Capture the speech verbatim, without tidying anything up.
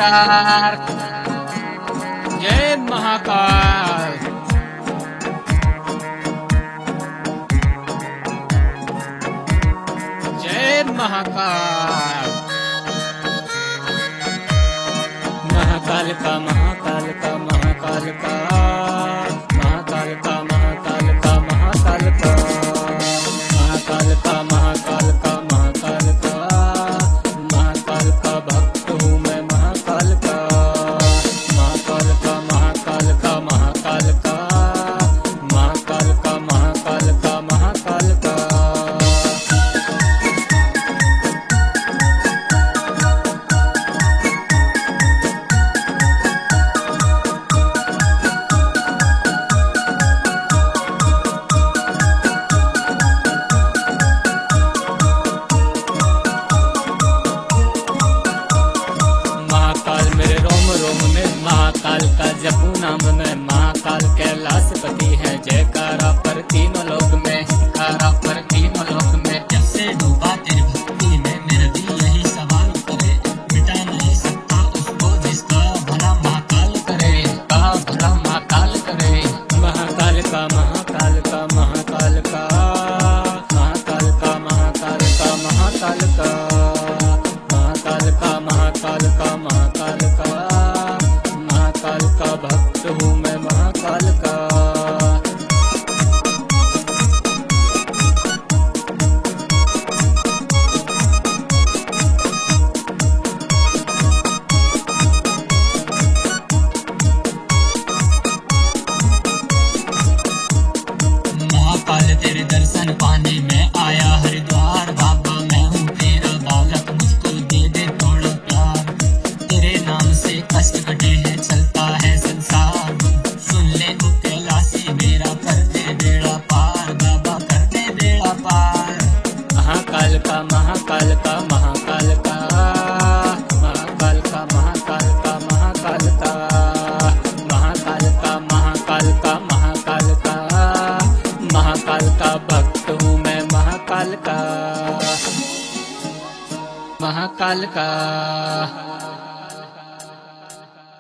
नमस्कार। जय महाकाल। जय महाकाल। महाकाल का महाकाल का महाकाल का महाकाल का महाकाल का महाकाल का महाकाल का महाकाल का महाकाल का महाकाल का भक्त हूँ मैं महाकाल का महाकाल का महाकाल का महाकाल का महाकाल का महाकाल का महाकाल का। महाकाल का जपू नाम में महाकाल कैलाशपति है। जयकारा पर तीनों लोक में, जयकारा पर तीनों लोक में। जब से डूबा तेरी भक्ति में मेरा दिल यही सवाल करे, मिटा नहीं सकता उसको जिसका भला महाकाल करे, का भला महाकाल करे। महाकाल का महाकाल का महाकाल का महाकाल का महाकाल का महाकाल का महाकाल का महाकाल का महाकाल का महाकाल का भक्त हूँ मैं महाकाल का। महाकाल तेरे दर्शन पाने में आया हरिद्वार। बाबा मैं हूँ तेरा बालक, मुझको दे दे थोड़ा प्यार। तेरे नाम से कष्ट कटे हैं, चलता है संसार। सुन ले तू कैलाशी मेरा, कर दे बेड़ा पार। बाबा कर दे बेड़ा पार। महाकाल का महाकाल का महाकाल का महाकाल का महाकाल का महाकाल का महाकाल का महाकाल का महाकाल का महाकाल का भक्त हूँ मैं महाकाल का महाकाल का।